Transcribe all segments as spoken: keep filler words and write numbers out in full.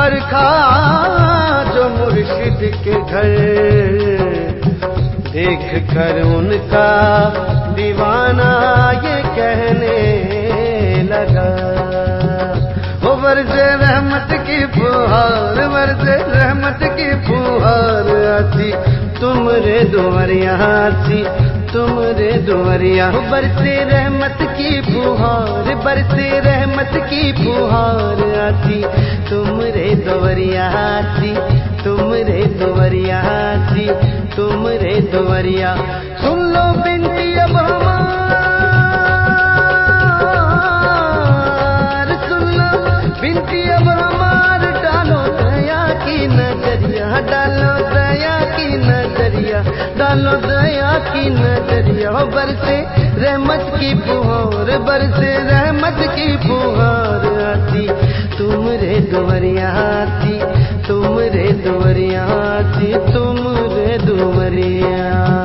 बरखा जो मुर्शिद के घर, देख कर उनका दीवाना ये कहने लगा, वो बरसे रहमत की फुहार, बरसे रहमत की फुहार आती तुमरे दुआरिया आती तुमरे दुआरिया। बरसे रहमत की फुहार, बरसे रहमत की फुहार आती तुमरे दुआरिया आती तुमरे दुआरिया आती तुमरे दुआरिया। सुन लो बिनती अब हमार, सुन लो बिनती अब हमार, डालो दया की नजरिया, डालो दया की नजरिया, डालो दया की नजरिया। बरसे रहमत की फुहार, बरसे रहमत की फुहार आती तुमरे दुआरिया आती तुमरे दुआरिया आती तुमरे दुआरिया।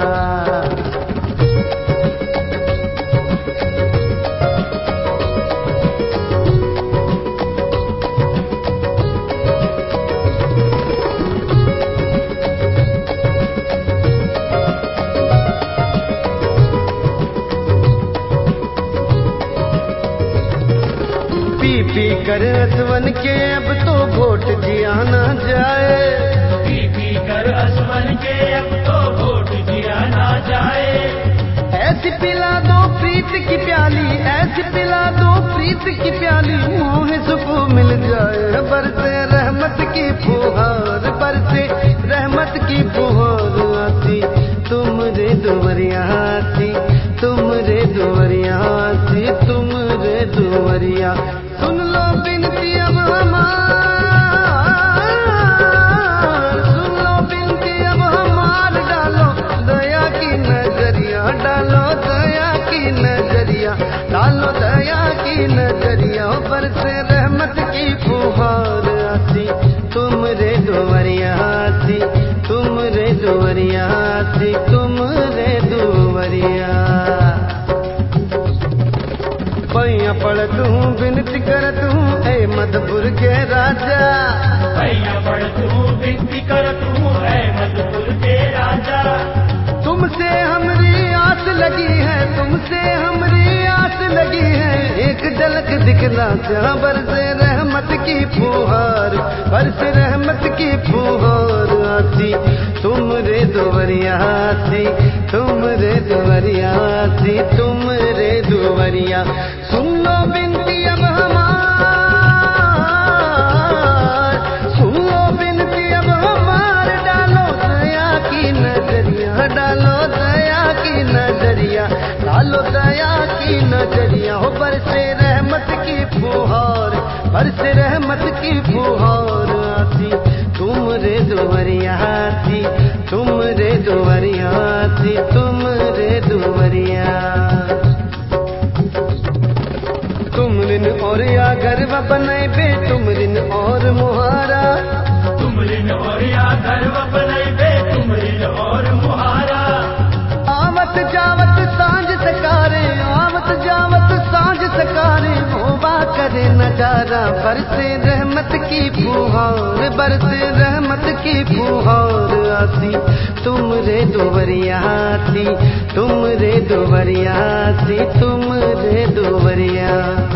पी पी कर असवन के अब तो घोट जिया ना जाए, पी पी कर असवन के अब तो घोट जिया ना जाए। ऐसी पिला दो प्रीत की प्याली, ऐसी पिला दो प्रीत की प्याली, मोह सुकून मिल जाए। बरसे रहमत की फुहार, बरसे रहमत की फुहार आती तुमरे दुआरिया आती तुमरे दुआरिया आती तुमरे दुआरिया। सुन लो बिनती अब हमार, सुन लो बिनती अब हमार, डालो दया की नजरिया, डालो दया की नजरिया, डालो दया की नजरिया। बरसे रहमत की फुहार आती तुमरे दुआरिया आती तुमरे दुआरिया आती तुमरे दुआरिया। पैया पड़त हूँ विनती करत हूँ ऐ मधुपुर के राजा, पैया पड़त हूँ विनती करत हूँ ऐ मधुपुर के राजा। तुमसे हमरी आस लगी है, तुमसे हमरी आस लगी है, एक झलक दिखला जा। बरसे रहमत की फुहार, बरसे रहमत की फुहार आती तुमरे दुआरिया आती तुमरे दुआरिया आती तुमरे दुआरिया। सुन लो बिनती अब हमार, सुन लो बिनती अब हमार, डालो दया की नजरिया, डालो दया की नजरिया, डालो दया की नजरिया। हो बरसे रहमत की फुहार, बरसे रहमत की फुहार आती तुमरे दुआरिया आती तुमरे दुआरिया आती तुमरे दुआरिया। तुमरिन और या गर्व बनाए बे तुमरिन और मुहारा, तुमरिन और या गर्व बनाए बे तुमरिन और मुहारा। आवत जावत सांझ सकारे, आवत जावत सांझ सकारे, होबा करे नजारा। बरसे रहमत की फुहार, बरसे रहमत की फुहार आती तुमरे दुआरिया आती तुमरे दुआरिया आती तुमरे दुआरिया।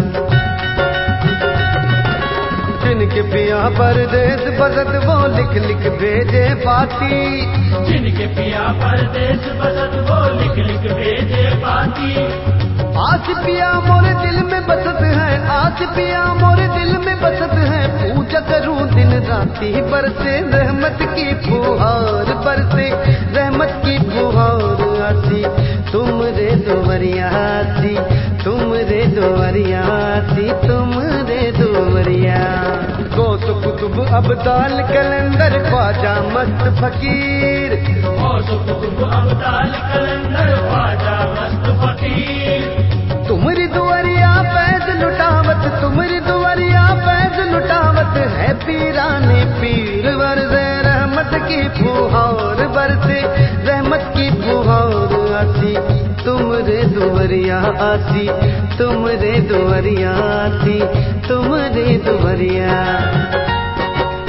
जिनके पिया परदेस बसत वो लिख लिख भेजे पाती, जिनके पिया परदेस बसत वो लिख लिख भेजे पाती। आस पिया मोरे दिल में बसत है, आस पिया मोरे दिल में बसत है, पूजा करूं दिन राती। बरसे रहमत की फुहार, बरसे रहमत की फुहार आती तुमरे दुआरिया आती तुमरे दुआरिया आती तुमरे दुआरिया। गौस कुतुब अब्दाल कलंदर ख्वाजा मस्त फकीर, गौस कुतुब अब्दाल कलंदर ख्वाजा मस्त फकीर। तुमरी दुआरिया फैज लुटावत, तुमरी दुआरिया फैज लुटावत है पीराने पीर। बरसे रहमत की फुहार, बरसे रहमत की फुहार आती तुमरे दुआरिया आती तुमरे दुआरिया आती तुमरे दुआरिया।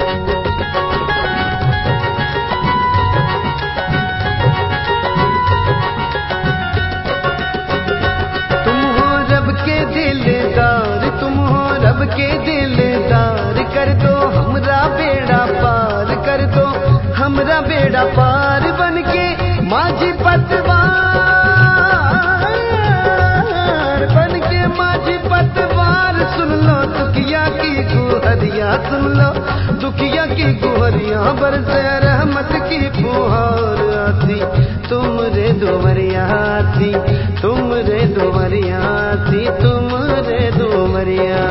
के दिलदार कर दो, हमरा बेड़ा पार कर दो, हमरा बेड़ा पार बन के माझी पतवार बन के माझी पतवार। सुन लो दुखिया की गुहरिया, सुन लो दुखिया की गुहरिया, बरसे रहमत की फुहार आती तुमरे दोवरिया आती, तुमरे दोवरिया आती, तुमरे दोवरिया।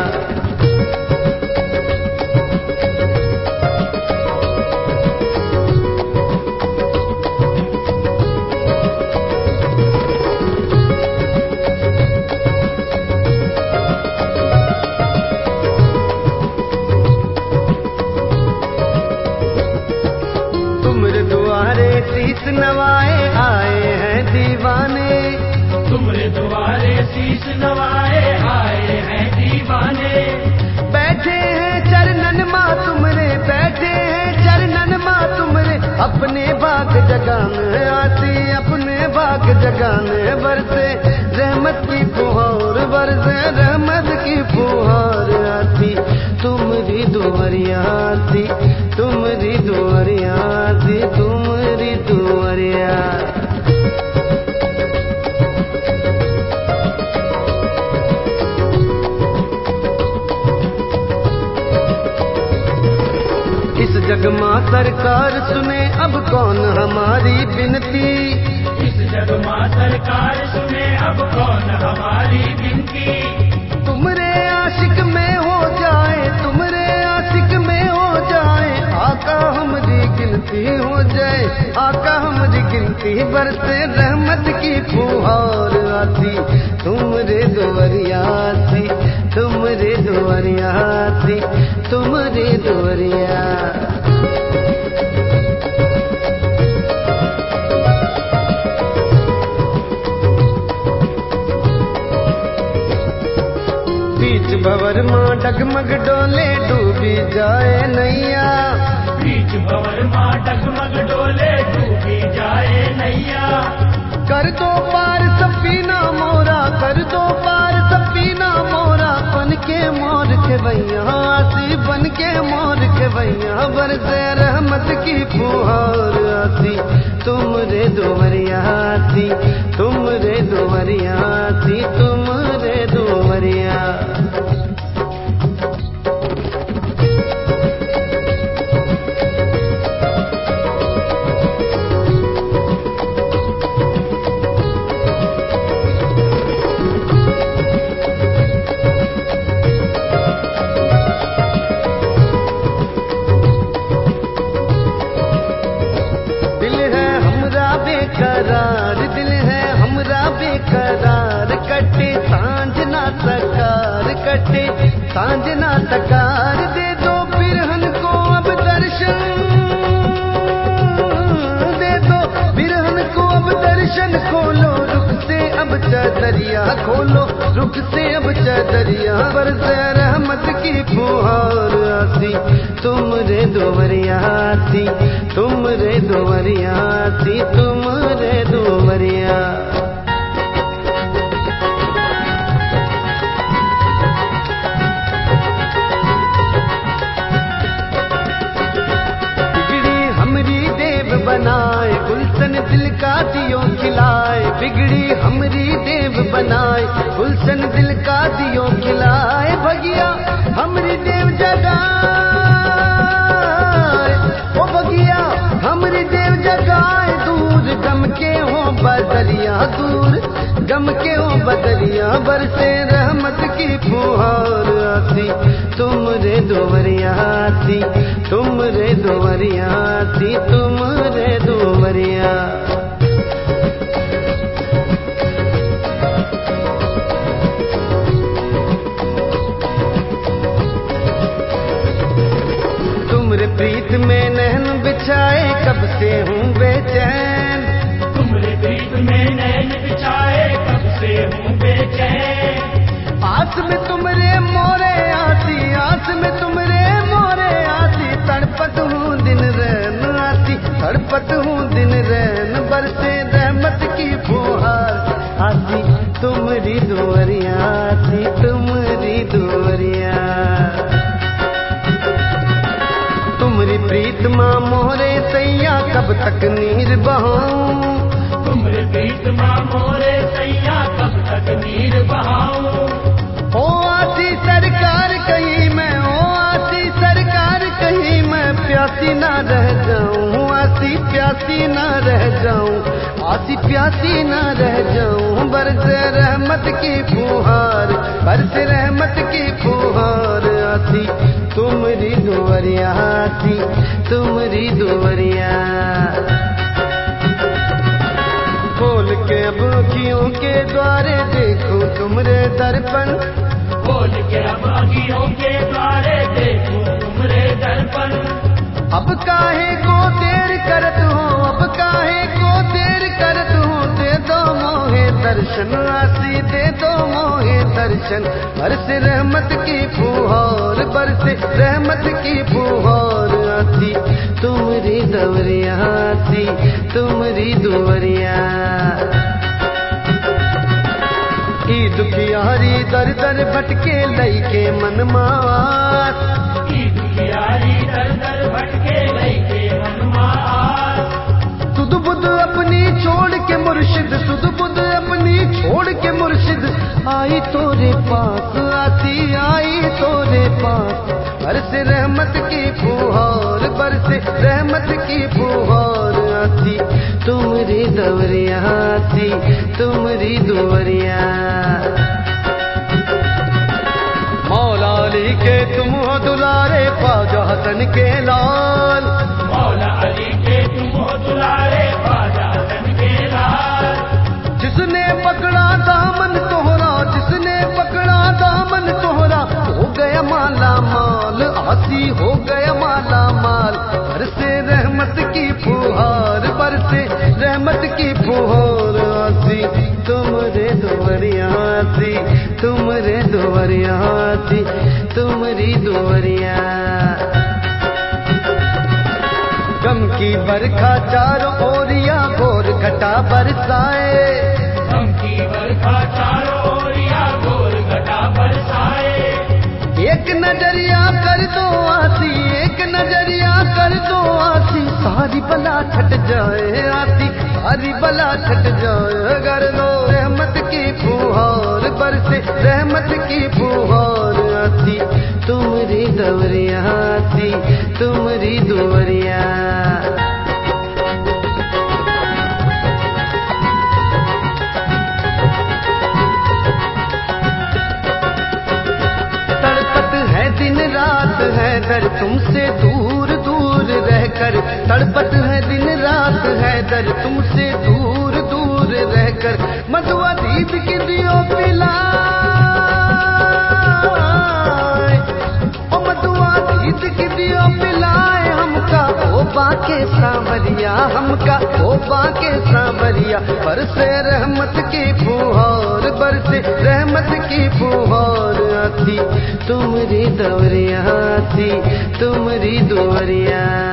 शीश नवाए आए हैं दीवाने, तुमरे द्वारे शीश नवाए आए हैं दीवाने। बैठे हैं चरणन माँ तुमरे, बैठे हैं चरणन माँ तुमरे, अपने बाग जगाने आती, अपने बाग जगाने। बरसे रहमत की फुहार, बरसे रहमत की फुहार आती तुमरी दुवरिया आती, तुमरी दुवरिया आती, तुमरी दुवरिया। इस जग माँ सरकार सुने अब कौन हमारी विनती, इस जग माँ सरकार सुने अब कौन हमारी विनती। तुमरे आशिक में हो जाए, तुमरे आशिक में हो जाए, आका हमारी गिनती हो जाए, आका हमारी गिनती। बरसे रहमत की फुहार आती तुमरे दोवरिया आती, तुमरे दोवरिया आती, तुमरे दोवरिया। बीच भंवर माँ डगमग डोले डूबी जाए नैया, बीच भंवर माँ डगमग डोले डूबी जाए नैया। कर दो पार सफीना मोरा, कर दो पार सफीना मोरा, बन के मोर के भैया आती, बन के मोर के भैया। बरसे रहमत की फुहार आती तुमरे दोवरिया आती, तुमरे दोवरिया आती, तुमरे दोवरिया। बेकरार दिल है हमरा बेकरार, कटे सांझ ना सकार, कटे सांझ ना सकार। दे दो बिरहन को अब दर्शन, दे दो बिरहन को अब दर्शन। खोलो रुख से अब चदरिया, खोलो रुख से अब चदरिया। बरसे रहमत की फुहार आती तुमरे दोवरिया आती, तुमरे दोवरिया आती, तुमरे दोवरिया। बिगड़ी हमरी देव बनाए, गुलशन दिल का दियो खिलाए, बिगड़ी हमरी देव बनाए, गुलशन दिल का दियो खिलाए। भगिया हमरी देव जगाए, ओ भगिया हमरी देव जगाए। दूर गम के हो बदरिया, दूर गम के हो बदरिया। बरसे रहमत की फुहार आती तुमरे दोवरिया आती, तुमरे दोवरिया आती, तुमरे दोवरिया। तुमरे प्रीत में नैन बिछाए कब से हूँ बेचैन, तुमरे प्रीत में नैन बिछाए कब से हूँ बेचैन। आस में तुमरे मोरे आती, आस में तुमरे मोरे आती, तड़पत हूँ दिन रैन आती, तड़पत हूँ दिन रैन। तक नीर बहाऊं, तुमरे प्रीत माँ मोरे सैया कब तक नीर बहाऊं। ओ आसी सरकार कहीं मैं, ओ आसी सरकार कहीं मैं प्यासी ना रह जाऊं, आसी प्यासी ना रह जाऊं, आसी प्यासी ना रह जाऊं। बरसे रहमत की फुहार, बरसे रहमत की फुहार, आसी तुमरी दुवरिया, आसी तुमरी दुवरिया। खोल के अब अखियों के द्वारे देखो तुमरे दर्पण, खोल के अब अखियों के द्वारे देखो तुमरे दर्पण। अब काहे को देर करत हो, अब काहे को देर करत हो, दे दो मोहे दर्शन, आसी दे दो मोहे दर्शन। बरसे रहमत की फुहार, बरसे रहमत की फुहार, आसी तुमरी दवरिया, आसी तुमरी दुवरिया। ई दुखियारी दर दर भटके लई के मन मास, ई दुखियारी दर दर भटके लई के मन मास। सुध बुध अपनी छोड़ के मुर्शिद, सुध बुध अपनी छोड़ के मुर्शिद, आई तोरे पास, आसी आई तोरे पास। बरसे रहमत की फुहार, बरसे रहमत की फुहार, आसी तुमरी दवरिया, आसी तुमरी दुवरिया। मौला अली के तुम हो दुलारे, ख्वाजा हसन के लाल, मौला अली के तुम हो दुलारे, ख्वाजा हसन के लाल। जिसने पकड़ा दामन तोहरा, जिसने पकड़ा दामन तोहरा, हो गया माला माल, आसी हो गया माला माल। बरसे रहमत की फुहार, बरसे रहमत की फुहार, आसी तुमरे दुवरिया, आसी तुमरे दुवरिया, आसी तुमरी दुवरिया। गम की बरखा चारों ओरिया घोर घटा बरसाए, गम की बरखा चारों ओरिया घोर घटा बरसाए। एक नजरिया कर दो आसी, एक नजरिया कर दो आसी, सारी बला छट जाए, आसी सारी बला छट जाए। कर दो रहमत की फुहार, बरसे रहमत की फुहार, आसी तुमरी दवरिया, आसी तुमरी दुवरिया। दिन रात है दर तुमसे दूर दूर रहकर, तड़पत है दिन रात है दर तुमसे दूर दूर रहकर। मधुआ दीद की दियो पिलाए, ओ मधुआ दीद की दियो पिलाए, हमका ओ बाके सांवरिया, हमका ओ बाके सांवरिया। बरसे रहमत की फुहार, बरसे रहमत की फुहार, आसी तुमरी दवरिया, आसी तुमरी दुवरिया।